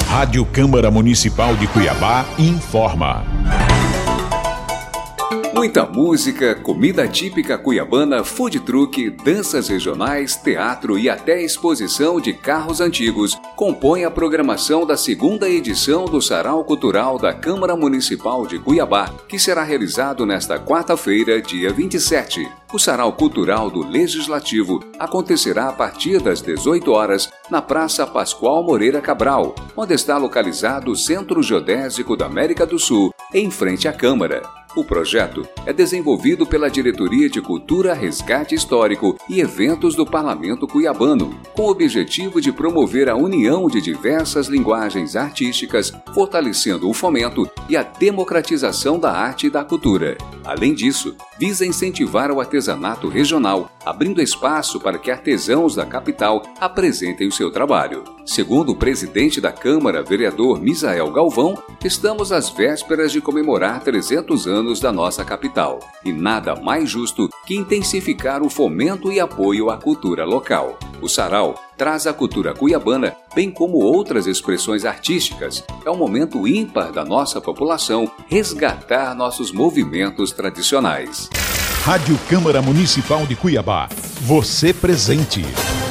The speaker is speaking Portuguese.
Rádio Câmara Municipal de Cuiabá informa. Muita música, comida típica cuiabana, food truck, danças regionais, teatro e até exposição de carros antigos compõem a programação da segunda edição do Sarau Cultural da Câmara Municipal de Cuiabá, que será realizado nesta quarta-feira, dia 27. O Sarau Cultural do Legislativo acontecerá a partir das 18 horas na Praça Pascoal Moreira Cabral, onde está localizado o Centro Geodésico da América do Sul, em frente à Câmara. O projeto é desenvolvido pela Diretoria de Cultura, Resgate Histórico e Eventos do Parlamento Cuiabano, com o objetivo de promover a união de diversas linguagens artísticas, fortalecendo o fomento e a democratização da arte e da cultura. Além disso, visa incentivar o artesanato regional, abrindo espaço para que artesãos da capital apresentem o seu trabalho. Segundo o presidente da Câmara, vereador Misael Galvão, estamos às vésperas de comemorar 300 anos da nossa capital, e nada mais justo que intensificar o fomento e apoio à cultura local. O Sarau traz a cultura cuiabana, bem como outras expressões artísticas. É um momento ímpar da nossa população resgatar nossos movimentos tradicionais. Rádio Câmara Municipal de Cuiabá. Você presente.